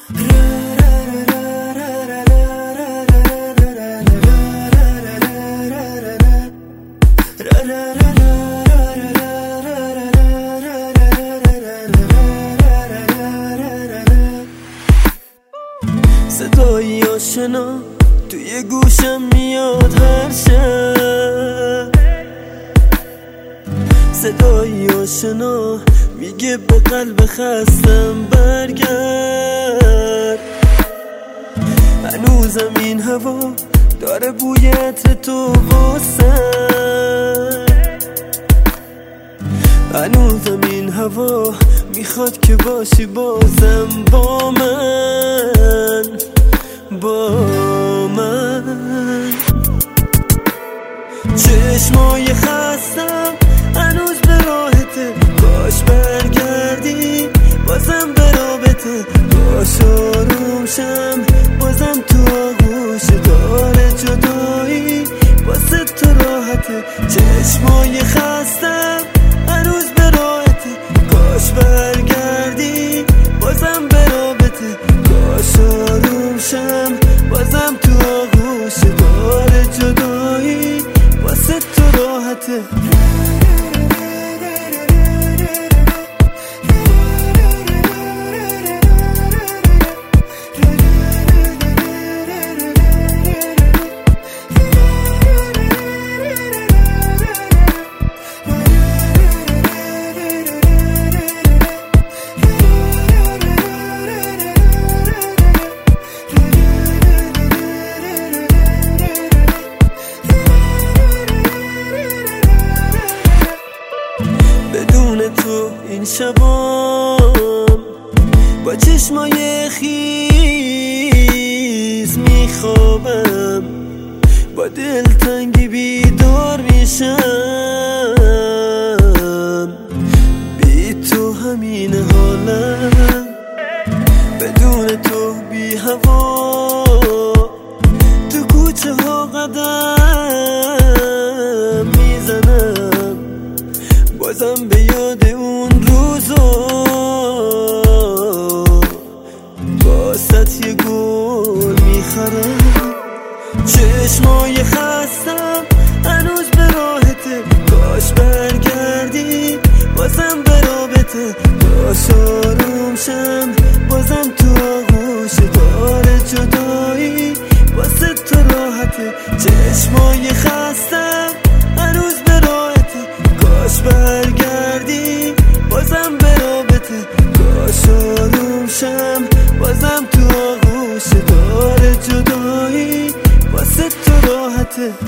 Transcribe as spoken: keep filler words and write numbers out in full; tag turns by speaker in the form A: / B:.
A: صدایی آشنا توی گوشم میاد هر شب، صدایی آشنا میگه به قلب خستم برگرد. هنوزم این هوا داره بوی عطر تو واسم، هنوزم این هوا میخواد که باشی بازم با من، با من. چشمای خستم هنوز به راحته، باش برگردی بازم به رابطه، باش آروم شم بازم تو آغوش، داره جدایی واسه تو راحته. چشمای خستم هنوز به راحته، کاش برگردی بازم به رابطه، کاش آروم شم بازم تو آغوش، داره جدایی واسه تو راحته. بدون تو این شبام با چشمای خیز میخوابم، با دلتنگی بیدار میشم، بی تو همین حالم، بدون تو بی هوا تو کوچه ها قدم میزنم، بازم به یاد اون روزا باست یه گل میخرم. چشمای خستم هنوز به راحته، کاش برگردی بازم به رابطه، کاش آروم شم بازم تو آغوش، داره جدایی واسه تو راحته. چشمای خستم هنوز به راحته، کاش برگردی بازم به رابطه، کاش آروم شم بازم تو آغوش، داره جدایی واسه تو راحته.